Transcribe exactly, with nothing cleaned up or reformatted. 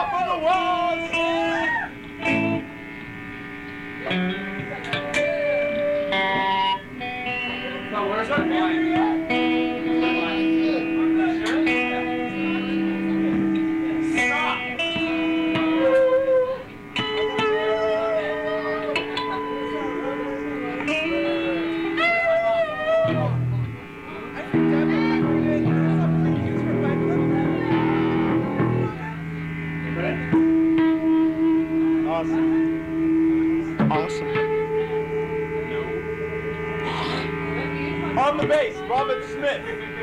top of the walls. So where's our line? Awesome. Awesome. On the bass, Robert Smith.